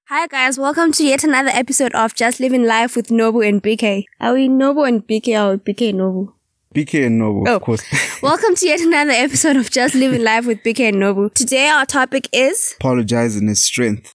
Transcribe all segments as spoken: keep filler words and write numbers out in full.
Hi guys, welcome to yet another episode of Just Living Life with Nobu and B K. Are we Nobu and B K or B K and Nobu? B K and Nobu, oh. of course. Welcome to yet another episode of Just Living Life with B K and Nobu. Today our topic is... Apologizing is strength.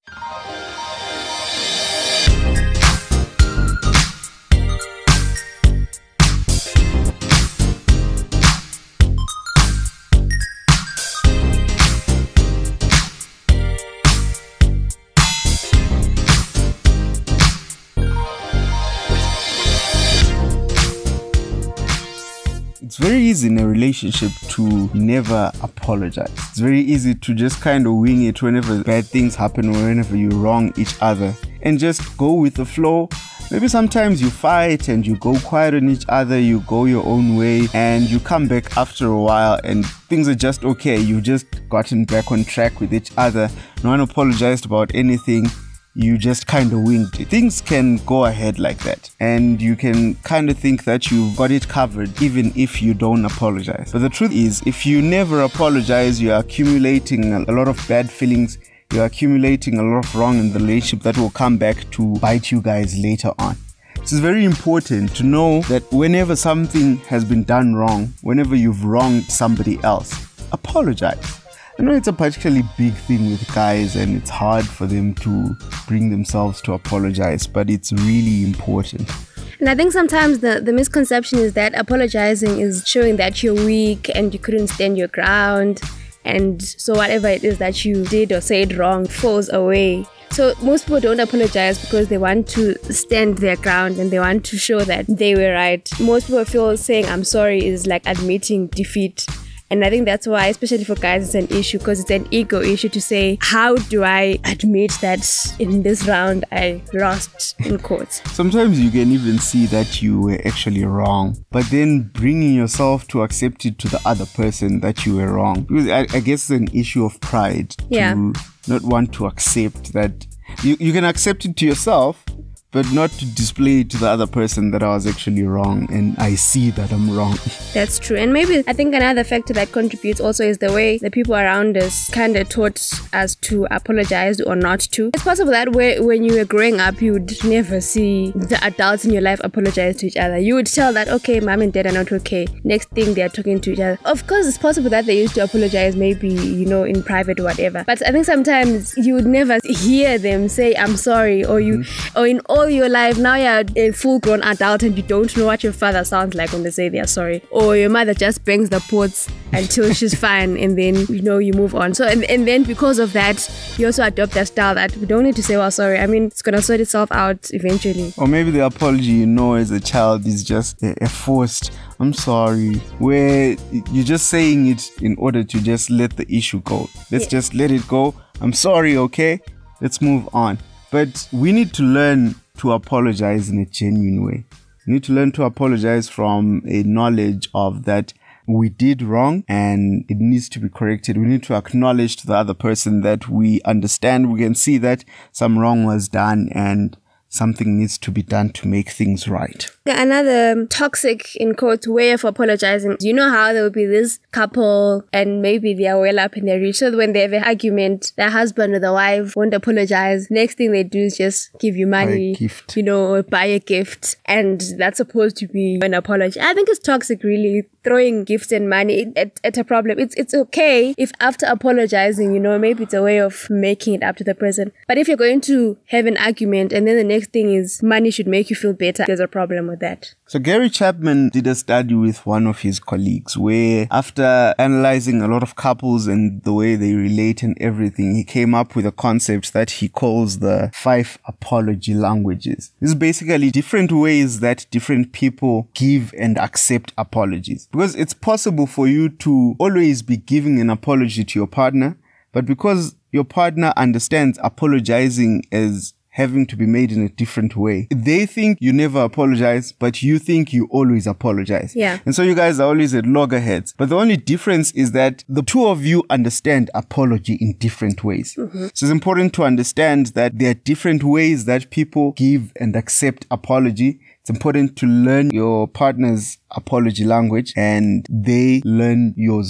It's very easy in a relationship to never apologize. It's very easy to just kind of wing it whenever bad things happen or whenever you wrong each other and just go with the flow. Maybe sometimes you fight and you go quiet on each other, you go your own way and you come back after a while and things are just okay. You've just gotten back on track with each other. No one apologized about anything. You just kind of winged it. Things can go ahead like that and you can kind of think that you've got it covered even if you don't apologize. But the truth is, if you never apologize, you're accumulating a lot of bad feelings. You're accumulating a lot of wrong in the relationship that will come back to bite you guys later on. It's very important to know that whenever something has been done wrong, whenever you've wronged somebody else, apologize. I know it's a particularly big thing with guys and it's hard for them to bring themselves to apologize, but it's really important. And I think sometimes the, the misconception is that apologizing is showing that you're weak and you couldn't stand your ground. And so whatever it is that you did or said wrong falls away. So most people don't apologize because they want to stand their ground and they want to show that they were right. Most people feel saying I'm sorry is like admitting defeat. And I think that's why, especially for guys, it's an issue because it's an ego issue to say, how do I admit that in this round I lost in court? Sometimes you can even see that you were actually wrong, but then bringing yourself to accept it to the other person that you were wrong. Because I, I guess it's an issue of pride yeah. to not want to accept that. You, you can accept it to yourself, but not to display to the other person that I was actually wrong and I see that I'm wrong. That's true. And maybe I think another factor that contributes also is the way the people around us kind of taught us to apologize or not to. It's possible that way, when you were growing up, you would never see the adults in your life apologize to each other. You would tell that, okay, mom and dad are not okay. Next thing, they're talking to each other. Of course, it's possible that they used to apologize maybe, you know, in private or whatever. But I think sometimes you would never hear them say, I'm sorry, or you, mm-hmm. or in all your life now you're a full-grown adult and you don't know what your father sounds like when they say they're sorry, or your mother just bangs the pots until she's fine and then you know you move on. So and, and then because of that you also adopt that style that we don't need to say well sorry. I mean it's gonna sort itself out eventually. Or maybe the apology you know as a child is just a, a forced I'm sorry, where you're just saying it in order to just let the issue go. Let's yeah. just let it go. I'm sorry, okay? Let's move on. But we need to learn to apologize in a genuine way. We need to learn to apologize from a knowledge of that we did wrong and it needs to be corrected. We need to acknowledge to the other person that we understand, we can see that some wrong was done and something needs to be done to make things right. Another toxic, in quotes, way of apologizing. You know how there will be this couple and maybe they are well up in their reach. So when they have an argument, the husband or the wife won't apologize. Next thing they do is just give you money, gift. you know, or buy a gift. And that's supposed to be an apology. I think it's toxic, really, throwing gifts and money at, at a problem. It's it's okay if after apologizing, you know, maybe it's a way of making it up to the person. But if you're going to have an argument and then the next thing is money should make you feel better, there's a problem with that. So Gary Chapman did a study with one of his colleagues where after analyzing a lot of couples and the way they relate and everything, he came up with a concept that he calls the five apology languages. This is basically different ways that different people give and accept apologies. Because it's possible for you to always be giving an apology to your partner, but because your partner understands apologizing as having to be made in a different way, they think you never apologize, but you think you always apologize. Yeah. And so you guys are always at loggerheads. But the only difference is that the two of you understand apology in different ways. Mm-hmm. So it's important to understand that there are different ways that people give and accept apology. It's important to learn your partner's apology language and they learn yours too.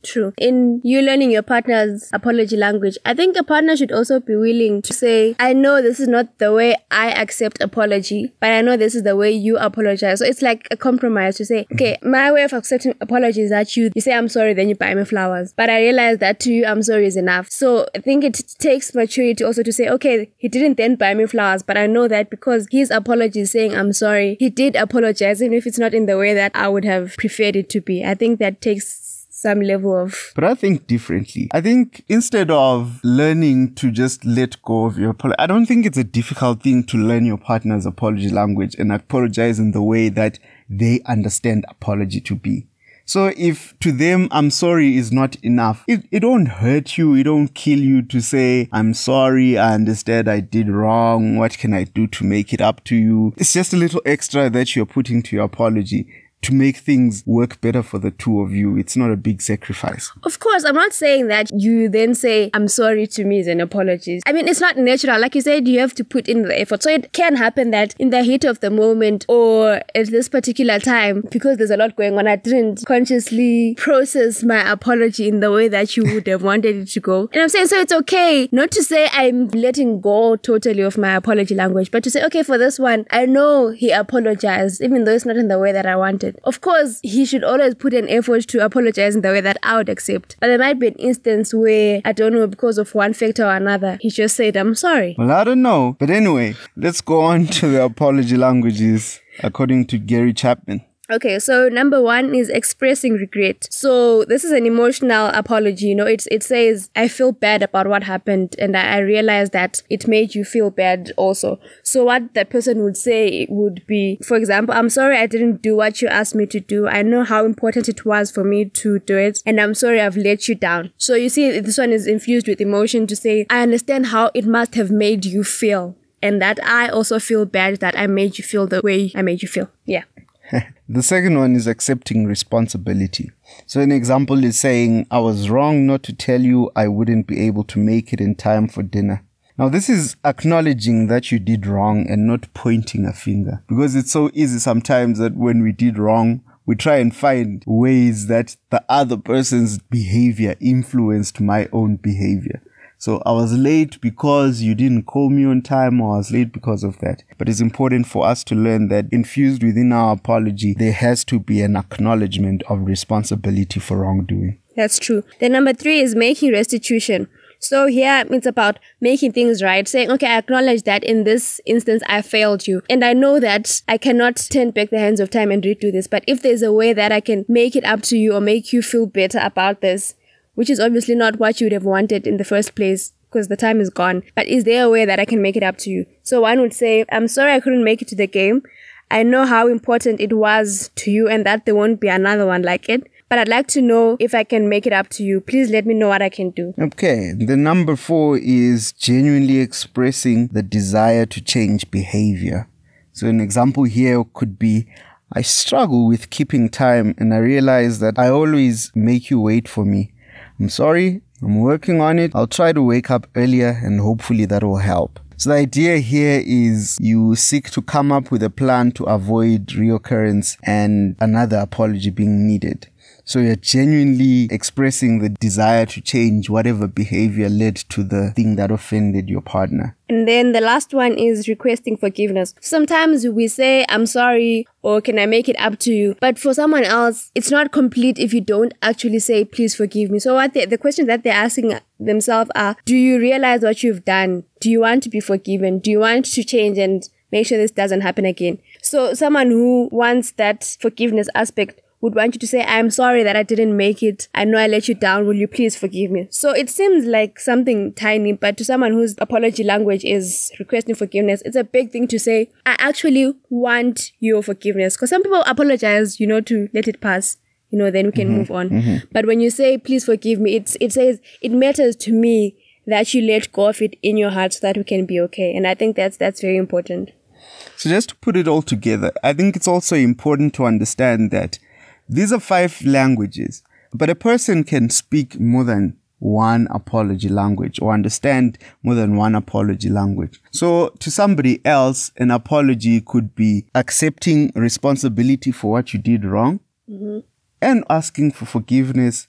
True. In you learning your partner's apology language, I think a partner should also be willing to say, I know this is not the way I accept apology, but I know this is the way you apologize. So it's like a compromise to say, okay, my way of accepting apology is that you, you say I'm sorry, then you buy me flowers. But I realize that to you, I'm sorry is enough. So I think it takes maturity also to say, okay, he didn't then buy me flowers, but I know that because his apology is saying I'm sorry, he did apologize, even if it's not in the way that I would have preferred it to be. I think that takes some level of... But I think differently. I think instead of learning to just let go of your apology, I don't think it's a difficult thing to learn your partner's apology language and apologize in the way that they understand apology to be. So if to them, I'm sorry is not enough, it, it don't hurt you, it don't kill you to say, I'm sorry, I understand I did wrong, what can I do to make it up to you? It's just a little extra that you're putting to your apology to make things work better for the two of you. It's not a big sacrifice. Of course, I'm not saying that you then say, I'm sorry to me and apologies. I mean, it's not natural. Like you said, you have to put in the effort. So it can happen that in the heat of the moment or at this particular time, because there's a lot going on, I didn't consciously process my apology in the way that you would have wanted it to go. And I'm saying, so it's okay not to say I'm letting go totally of my apology language, but to say, okay, for this one, I know he apologized, even though it's not in the way that I wanted. Of course, he should always put an effort to apologize in the way that I would accept. But there might be an instance where, I don't know, because of one factor or another, he just said, I'm sorry. Well, I don't know. But anyway, let's go on to the apology languages according to Gary Chapman. Okay, so number one is expressing regret. So this is an emotional apology. You know, it's, it says, I feel bad about what happened and I, I realize that it made you feel bad also. So what that person would say would be, for example, I'm sorry I didn't do what you asked me to do. I know how important it was for me to do it and I'm sorry I've let you down. So you see, this one is infused with emotion to say, I understand how it must have made you feel and that I also feel bad that I made you feel the way I made you feel. Yeah. The second one is accepting responsibility. So an example is saying, I was wrong not to tell you I wouldn't be able to make it in time for dinner. Now, this is acknowledging that you did wrong and not pointing a finger. Because it's so easy sometimes that when we did wrong, we try and find ways that the other person's behavior influenced my own behavior. So I was late because you didn't call me on time, or I was late because of that. But it's important for us to learn that infused within our apology, there has to be an acknowledgement of responsibility for wrongdoing. That's true. Then number three is making restitution. So here it's about making things right, saying, okay, I acknowledge that in this instance I failed you. And I know that I cannot turn back the hands of time and redo this. But if there's a way that I can make it up to you or make you feel better about this, which is obviously not what you would have wanted in the first place because the time is gone. But is there a way that I can make it up to you? So one would say, I'm sorry I couldn't make it to the game. I know how important it was to you and that there won't be another one like it. But I'd like to know if I can make it up to you. Please let me know what I can do. Okay. The number four is genuinely expressing the desire to change behavior. So an example here could be, I struggle with keeping time and I realize that I always make you wait for me. I'm sorry, I'm working on it. I'll try to wake up earlier and hopefully that will help. So the idea here is you seek to come up with a plan to avoid reoccurrence and another apology being needed. So you're genuinely expressing the desire to change whatever behavior led to the thing that offended your partner. And then the last one is requesting forgiveness. Sometimes we say, I'm sorry, or can I make it up to you? But for someone else, it's not complete if you don't actually say, please forgive me. So what they, the questions that they're asking themselves are, do you realize what you've done? Do you want to be forgiven? Do you want to change and make sure this doesn't happen again? So someone who wants that forgiveness aspect would want you to say, I'm sorry that I didn't make it. I know I let you down. Will you please forgive me? So it seems like something tiny, but to someone whose apology language is requesting forgiveness, it's a big thing to say, I actually want your forgiveness. Because some people apologize, you know, to let it pass. You know, then we can mm-hmm. move on. Mm-hmm. But when you say, please forgive me, it's, it says, it matters to me that you let go of it in your heart so that we can be okay. And I think that's that's very important. So just to put it all together, I think it's also important to understand that these are five languages, but a person can speak more than one apology language or understand more than one apology language. So to somebody else, an apology could be accepting responsibility for what you did wrong mm-hmm. and asking for forgiveness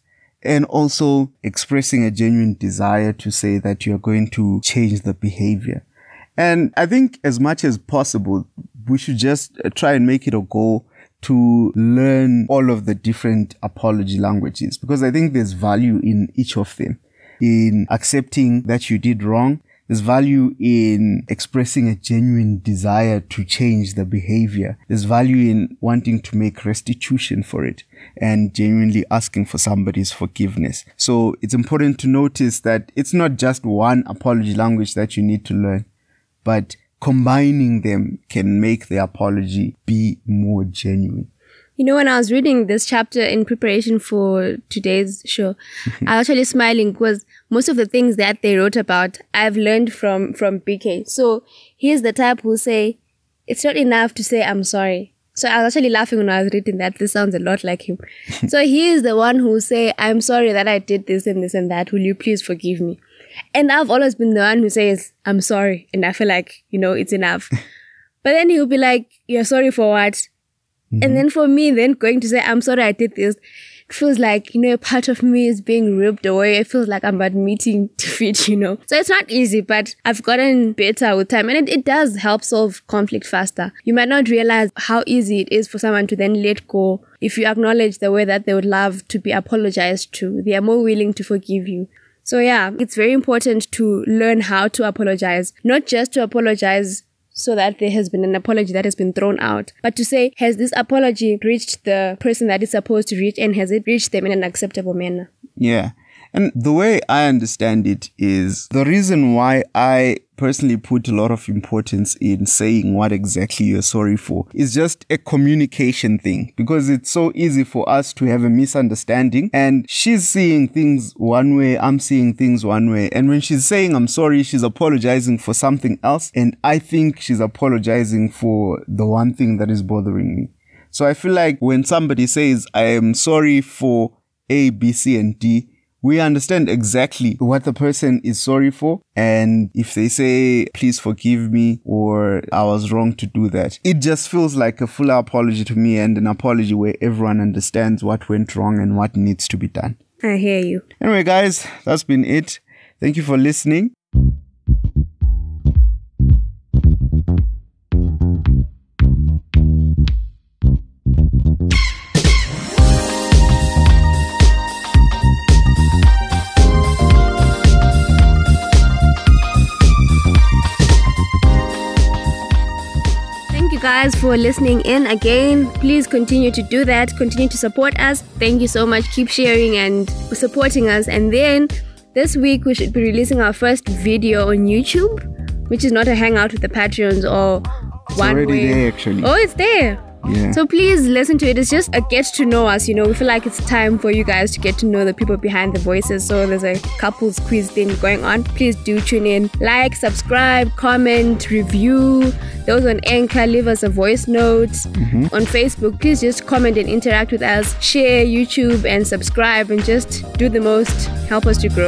and also expressing a genuine desire to say that you're going to change the behavior. And I think as much as possible, we should just try and make it a goal to learn all of the different apology languages, because I think there's value in each of them. In accepting that you did wrong, there's value in expressing a genuine desire to change the behavior. There's value in wanting to make restitution for it and genuinely asking for somebody's forgiveness. So it's important to notice that it's not just one apology language that you need to learn, but combining them can make the apology be more genuine. You know, when I was reading this chapter in preparation for today's show, I was actually smiling because most of the things that they wrote about, I've learned from, from B K. So he's the type who say, it's not enough to say, I'm sorry. So I was actually laughing when I was reading that. This sounds a lot like him. So he is the one who say, I'm sorry that I did this and this and that. Will you please forgive me? And I've always been the one who says, I'm sorry. And I feel like, you know, it's enough. But then he'll be like, you're sorry for what? Mm-hmm. And then for me, then going to say, I'm sorry I did this, it feels like, you know, a part of me is being ripped away. It feels like I'm admitting defeat, you know. So it's not easy, but I've gotten better with time. And it, it does help solve conflict faster. You might not realize how easy it is for someone to then let go. If you acknowledge the way that they would love to be apologized to, they are more willing to forgive you. So yeah, it's very important to learn how to apologize, not just to apologize so that there has been an apology that has been thrown out, but to say, has this apology reached the person that it's supposed to reach, and has it reached them in an acceptable manner? Yeah. And the way I understand it is the reason why I personally put a lot of importance in saying what exactly you're sorry for is just a communication thing, because it's so easy for us to have a misunderstanding, and she's seeing things one way, I'm seeing things one way. And when she's saying I'm sorry, she's apologizing for something else. And I think she's apologizing for the one thing that is bothering me. So I feel like when somebody says I am sorry for A, B, C, and D, we understand exactly what the person is sorry for. And if they say, please forgive me, or I was wrong to do that, it just feels like a full apology to me, and an apology where everyone understands what went wrong and what needs to be done. I hear you. Anyway, guys, that's been it. Thank you for listening. Guys, for listening in again. Please continue to do that. Continue to support us. Thank you so much. Keep sharing and supporting us. And then this week we should be releasing our first video on YouTube, which is not a hangout with the Patreons or it's one already way. There, actually. Oh, it's there. Yeah. So please listen to it. It's just a get to know us, you know. We feel like it's time for you guys to get to know the people behind the voices. So there's a couples quiz thing going on. Please do tune in. Like, subscribe, comment, review. Those on Anchor, leave us a voice note. Mm-hmm. On Facebook, please just comment and interact with us. Share YouTube and subscribe, and just do the most. Help us to grow.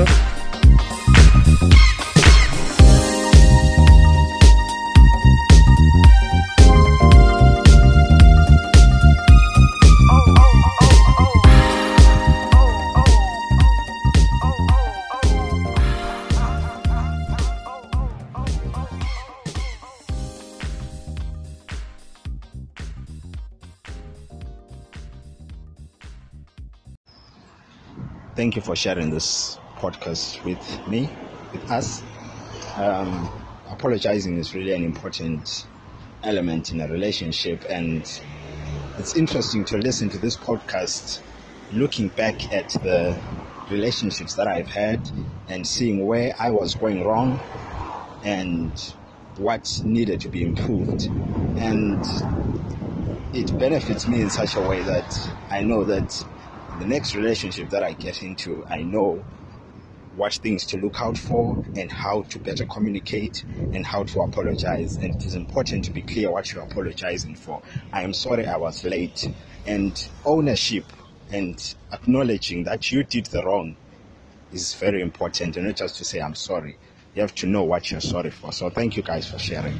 Thank you for sharing this podcast with me, with us. Um, apologizing is really an important element in a relationship, and it's interesting to listen to this podcast looking back at the relationships that I've had and seeing where I was going wrong and what needed to be improved. And it benefits me in such a way that I know that the next relationship that I get into, I know what things to look out for and how to better communicate and how to apologize. And it is important to be clear what you're apologizing for. I am sorry I was late. And ownership and acknowledging that you did the wrong is very important, and not just to say I'm sorry. You have to know what you're sorry for. So thank you guys for sharing.